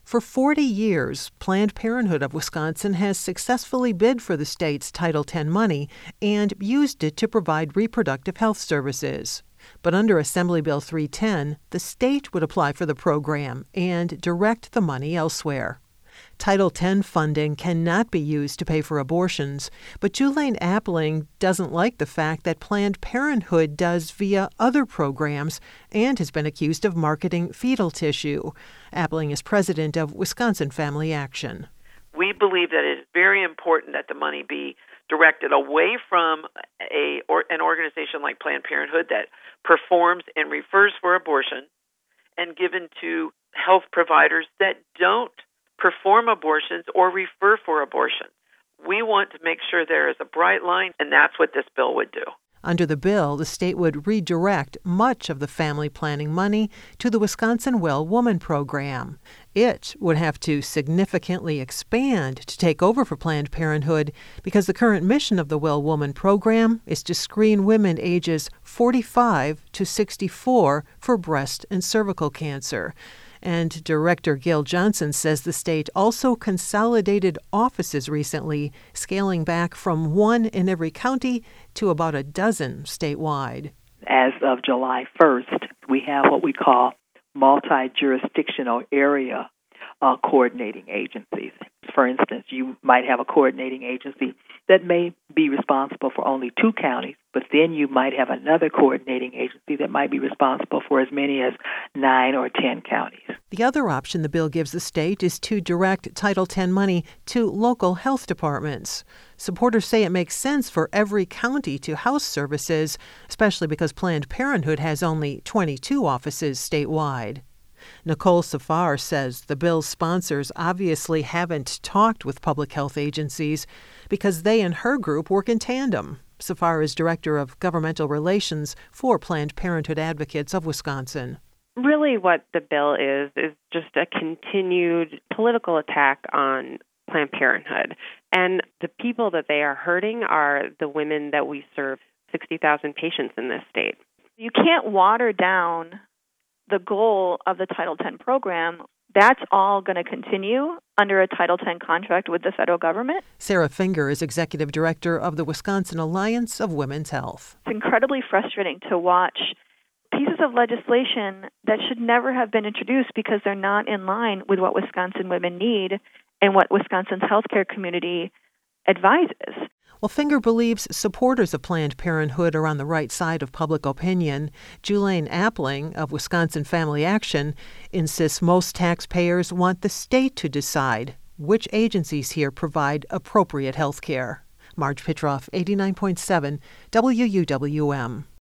For 40 years, Planned Parenthood of Wisconsin has successfully bid for the state's Title X money and used it to provide reproductive health services. But under Assembly Bill 310, the state would apply for the program and direct the money elsewhere. Title X funding cannot be used to pay for abortions, but Julaine Appling doesn't like the fact that Planned Parenthood does via other programs and has been accused of marketing fetal tissue. Appling is president of Wisconsin Family Action. We believe that it is very important that the money be directed away from an organization like Planned Parenthood that performs and refers for abortion and given to health providers that don't perform abortions or refer for abortion. We want to make sure there is a bright line, and that's what this bill would do. Under the bill, the state would redirect much of the family planning money to the Wisconsin Well Woman program. It would have to significantly expand to take over for Planned Parenthood because the current mission of the Well Woman program is to screen women ages 45 to 64 for breast and cervical cancer. And Director Gail Johnson says the state also consolidated offices recently, scaling back from one in every county to about a dozen statewide. As of July 1st, we have what we call multi-jurisdictional area coordinating agencies. For instance, you might have a coordinating agency that may be responsible for only 2 counties, but then you might have another coordinating agency that might be responsible for as many as 9 or 10 counties. The other option the bill gives the state is to direct Title X money to local health departments. Supporters say it makes sense for every county to house services, especially because Planned Parenthood has only 22 offices statewide. Nicole Safar says the bill's sponsors obviously haven't talked with public health agencies because they and her group work in tandem. Safar is Director of Governmental Relations for Planned Parenthood Advocates of Wisconsin. Really what the bill is just a continued political attack on Planned Parenthood. And the people that they are hurting are the women that we serve, 60,000 patients in this state. You can't water down the goal of the Title X program. That's all going to continue under a Title X contract with the federal government. Sarah Finger is Executive Director of the Wisconsin Alliance of Women's Health. It's incredibly frustrating to watch pieces of legislation that should never have been introduced because they're not in line with what Wisconsin women need and what Wisconsin's healthcare community advises. Well, Finger believes supporters of Planned Parenthood are on the right side of public opinion. Julaine Appling of Wisconsin Family Action insists most taxpayers want the state to decide which agencies here provide appropriate health care. Marge Pitroff, 89.7 WUWM.